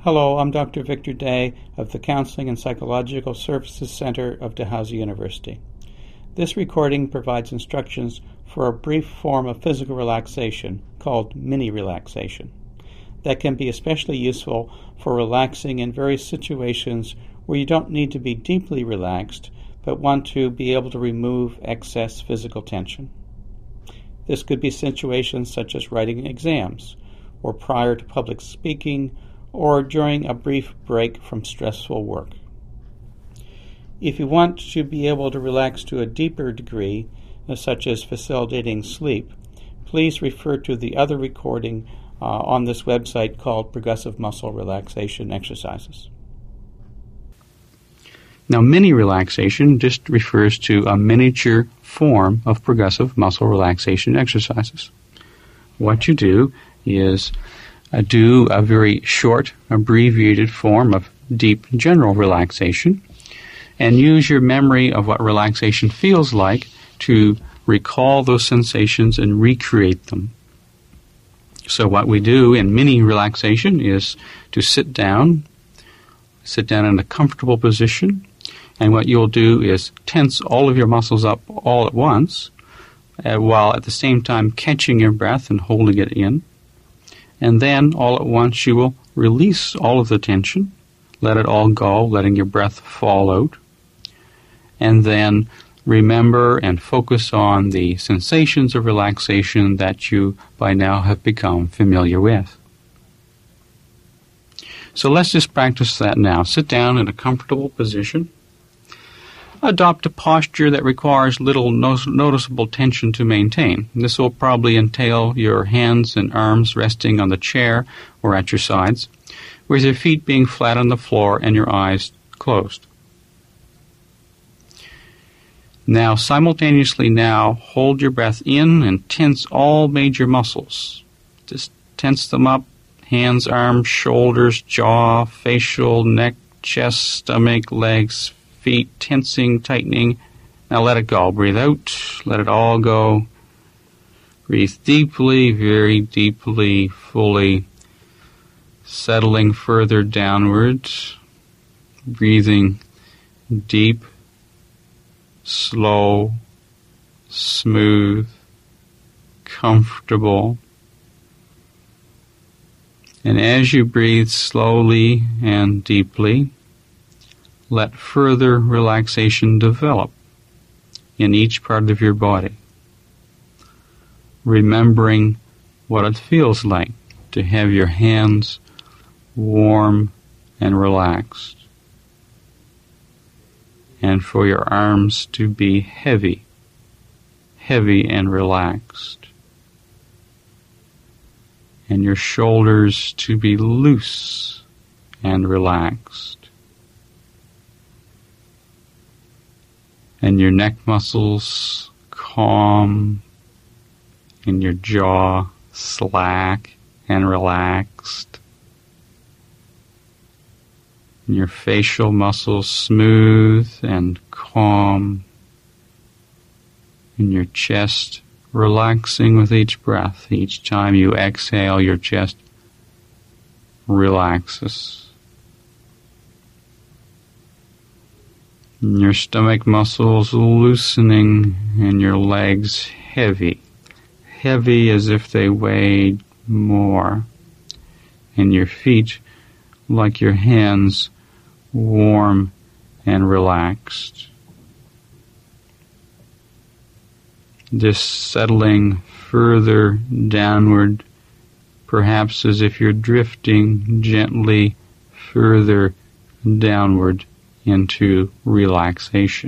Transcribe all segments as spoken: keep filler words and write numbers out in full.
Hello, I'm Doctor Victor Day of the Counseling and Psychological Services Center of Dalhousie University. This recording provides instructions for a brief form of physical relaxation called mini relaxation that can be especially useful for relaxing in various situations where you don't need to be deeply relaxed but want to be able to remove excess physical tension. This could be situations such as writing exams, or prior to public speaking, or during a brief break from stressful work. If you want to be able to relax to a deeper degree, such as facilitating sleep, please refer to the other recording uh, on this website called Progressive Muscle Relaxation Exercises. Now, mini relaxation just refers to a miniature form of progressive muscle relaxation exercises. What you do is uh, do a very short, abbreviated form of deep general relaxation and use your memory of what relaxation feels like to recall those sensations and recreate them. So what we do in mini relaxation is to sit down, sit down in a comfortable position, and what you'll do is tense all of your muscles up all at once, uh, while at the same time catching your breath and holding it in. And then all at once you will release all of the tension, let it all go, letting your breath fall out. And then remember and focus on the sensations of relaxation that you by now have become familiar with. So let's just practice that now. Sit down in a comfortable position. Adopt a posture that requires little no- noticeable tension to maintain. This will probably entail your hands and arms resting on the chair or at your sides, with your feet being flat on the floor and your eyes closed. Now, simultaneously now, hold your breath in and tense all major muscles. Just tense them up, hands, arms, shoulders, jaw, facial, neck, chest, stomach, legs, feet, tensing, tightening. Now let it go. Breathe out. Let it all go. Breathe deeply, very deeply, fully, settling further downward. Breathing deep, slow, smooth, comfortable. And as you breathe slowly and deeply, let further relaxation develop in each part of your body, remembering what it feels like to have your hands warm and relaxed, and for your arms to be heavy, heavy and relaxed, and your shoulders to be loose and relaxed, and your neck muscles calm, and your jaw slack and relaxed, and your facial muscles smooth and calm, and your chest relaxing with each breath. Each time you exhale, your chest relaxes. And your stomach muscles loosening and your legs heavy, heavy as if they weighed more, and your feet, like your hands, warm and relaxed. Just settling further downward, perhaps as if you're drifting gently further downward into relaxation.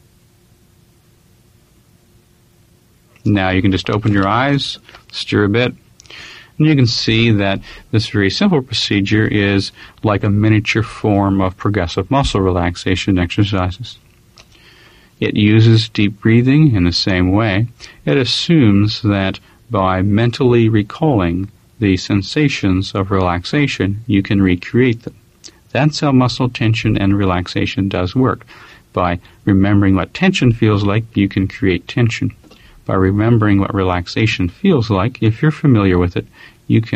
Now you can just open your eyes, stir a bit, and you can see that this very simple procedure is like a miniature form of progressive muscle relaxation exercises. It uses deep breathing in the same way. It assumes that by mentally recalling the sensations of relaxation, you can recreate them. That's how muscle tension and relaxation does work. By remembering what tension feels like, you can create tension. By remembering what relaxation feels like, if you're familiar with it, you can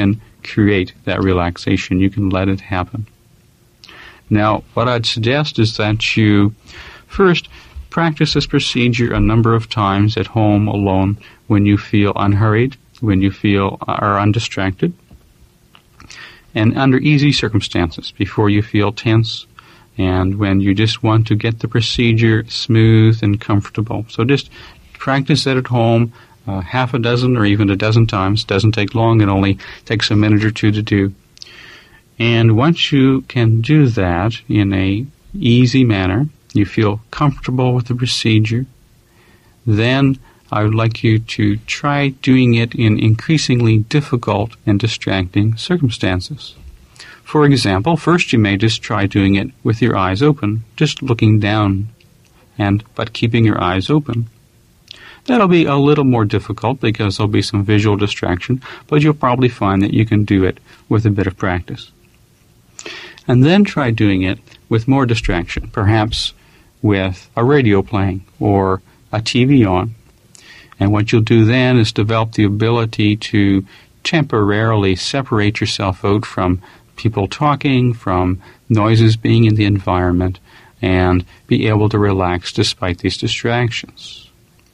create that relaxation. You can let it happen. Now, what I'd suggest is that you first practice this procedure a number of times at home alone when you feel unhurried, when you feel are undistracted, and under easy circumstances before you feel tense and when you just want to get the procedure smooth and comfortable. So just practice that at home uh, half a dozen or even a dozen times. It doesn't take long. It only takes a minute or two to do. And once you can do that in a easy manner, you feel comfortable with the procedure, then I would like you to try doing it in increasingly difficult and distracting circumstances. For example, first you may just try doing it with your eyes open, just looking down, and but keeping your eyes open. That'll be a little more difficult because there'll be some visual distraction, but you'll probably find that you can do it with a bit of practice. And then try doing it with more distraction, perhaps with a radio playing or a T V on. And what you'll do then is develop the ability to temporarily separate yourself out from people talking, from noises being in the environment, and be able to relax despite these distractions.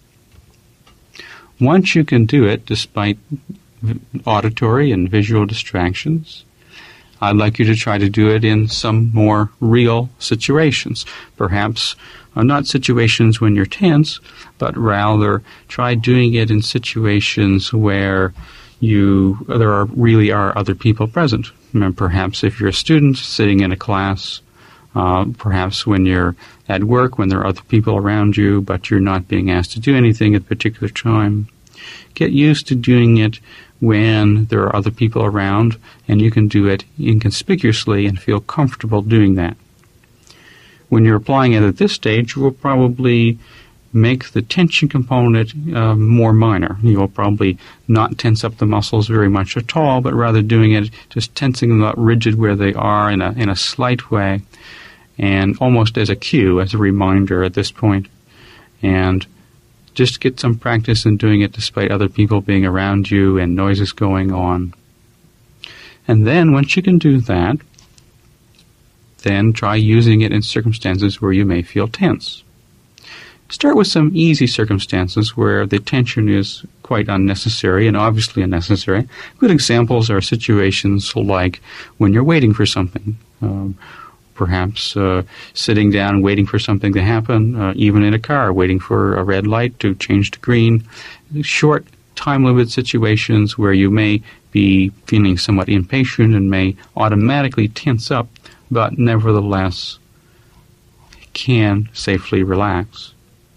Once you can do it despite auditory and visual distractions, I'd like you to try to do it in some more real situations. Perhaps uh, not situations when you're tense, but rather try doing it in situations where you there are really are other people present. And perhaps if you're a student sitting in a class, uh, perhaps when you're at work, when there are other people around you, but you're not being asked to do anything at a particular time. Get used to doing it when there are other people around, and you can do it inconspicuously and feel comfortable doing that. When you're applying it at this stage, you will probably make the tension component uh, more minor. You will probably not tense up the muscles very much at all, but rather doing it, just tensing them up rigid where they are in a, in a slight way, and almost as a cue, as a reminder at this point. And just get some practice in doing it despite other people being around you and noises going on. And then once you can do that, then try using it in circumstances where you may feel tense. Start with some easy circumstances where the tension is quite unnecessary and obviously unnecessary. Good examples are situations like when you're waiting for something. Um, Perhaps uh, sitting down waiting for something to happen, uh, even in a car, waiting for a red light to change to green. Short time-limited situations where you may be feeling somewhat impatient and may automatically tense up, but nevertheless can safely relax.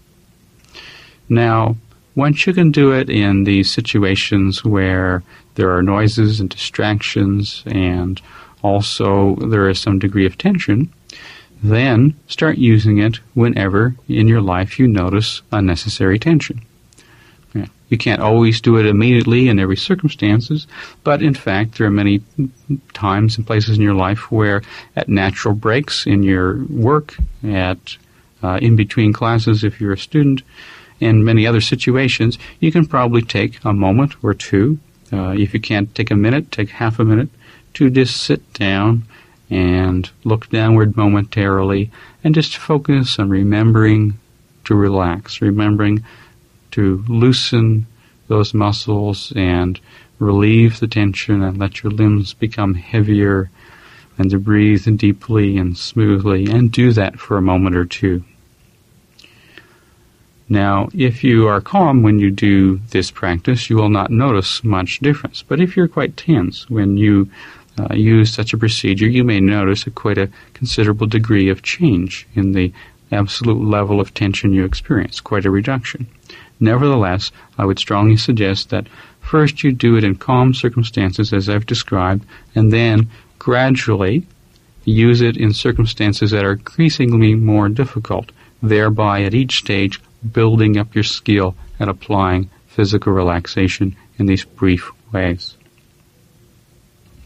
Now, once you can do it in these situations where there are noises and distractions and also there is some degree of tension, then start using it whenever in your life you notice unnecessary tension. Yeah. You can't always do it immediately in every circumstances, but in fact there are many times and places in your life where at natural breaks in your work, at uh, in between classes if you're a student, and many other situations, you can probably take a moment or two. Uh, if you can't take a minute, take half a minute to just sit down and look downward momentarily and just focus on remembering to relax, remembering to loosen those muscles and relieve the tension and let your limbs become heavier and to breathe deeply and smoothly, and do that for a moment or two. Now, if you are calm when you do this practice, you will not notice much difference. But if you're quite tense when you uh, use such a procedure, you may notice a quite a considerable degree of change in the absolute level of tension you experience, quite a reduction. Nevertheless, I would strongly suggest that first you do it in calm circumstances as I've described, and then gradually use it in circumstances that are increasingly more difficult, thereby at each stage building up your skill at applying physical relaxation in these brief ways.